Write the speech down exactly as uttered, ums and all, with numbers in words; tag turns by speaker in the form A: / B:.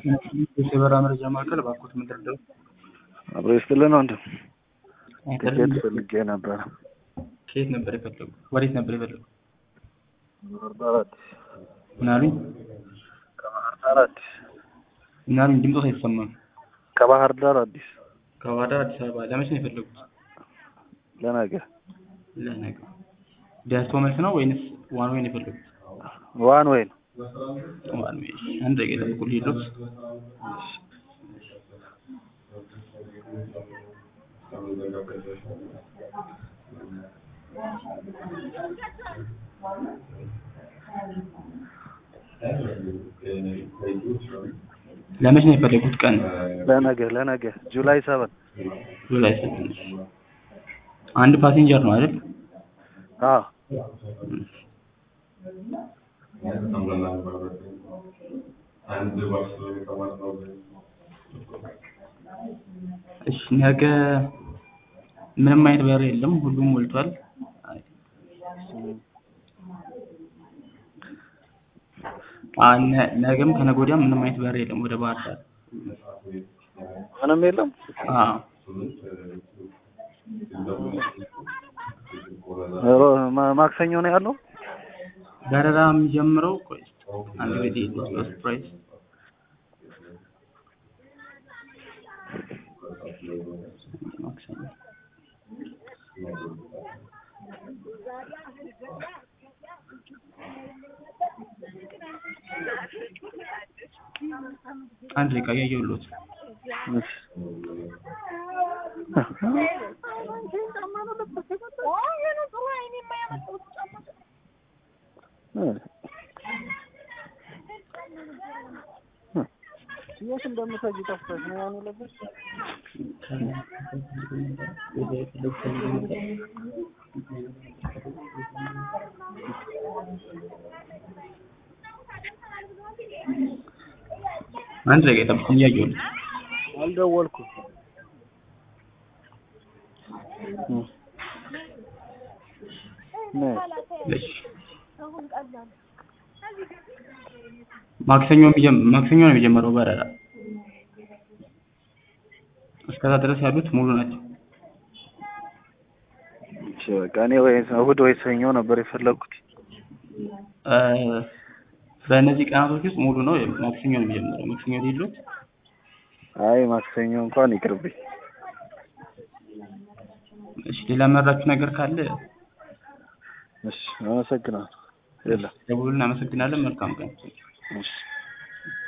A: የበራ መረጃ ማዕከል ባኮት ምድርደው
B: አብሮ ይስጥልን ወንድም
A: አይተልም
B: ትኬት ፈልጌ ነበር።
A: ከየት ነበር የፈለጉ? ወዴት ነበር የፈለጉ?
B: ባህር ዳር አዲስ።
A: ምን አሉኝ?
B: ከባህር ዳር አዲስ።
A: ምን አሉኝ? ድምፆት አይሰማም።
B: ከባህር ዳር አዲስ።
A: ከባህር ዳር አዲስ አበባ ለመቼ ነው የፈለጉት?
B: ለነገ።
A: ለነገ። ደርሶ መልስ ነው ወይንስ ዋን ዌይ ነው የፈለጉት?
B: ዋን ዌይ ነው።
A: ዋን ዌይ። አንድ ደቂቃ ጠብቁልኝ ሉት ለመቼ ነው የፈለጉት ቀን?
B: ለነገ ለነገ ጁላይ ሰቨን
A: ጁላይ ሰቨን። አንድ ፓሴንጀር ነው አይደል?
B: አዎ።
A: እሺ ነገ ምንም አይነት በር የለም፣ ሁሉም ሞልቷል። አነ ነገም ከነገ ወዲያም ምንም አይነት በር የለም ወደ ባህር ዳር።
B: ምንም የለም።
A: አዎ
B: ማክሰኞ ነው ያለው
A: በረራ የሚጀምረው። ቆይ አንድ ጊዜ ሎስ ፕራይስ ማክሰኞ አንድ ደቂቃ እያየሁልዎት።
B: የት እንደምትሄጂ ጠፍተሽ ነው ያን ለበስ?
A: አንድ ደቂቃ ጠብቁኝ እያየሁልዎት።
B: አልደወልኩም።
A: እሺ ማክሰኞ ማክሰኞ ነው የሚጀምረው በረራ። እስከዛ ድረስ ያሉት ሙሉ ናቸው።
B: እሺ በቃ እኔ ወይ እሑድ ወይ ሰኞ ነበር የፈለኩት።
A: እ በእነዚህ ቀናቶች ውስጥ ሙሉ ነው። ማክሰኞ ነው የሚጀምረው። ማክሰኞ ሊሉት?
B: አይ ማክሰኞ እንኳን ይቅርብኝ።
A: እሺ ሌላ መራችሁ ነገር ካለ?
B: እሺ አመሰግናለሁ። የለም
A: ደውሉልን። እናመሰግናለን። መልካም ቀን።
B: እሺ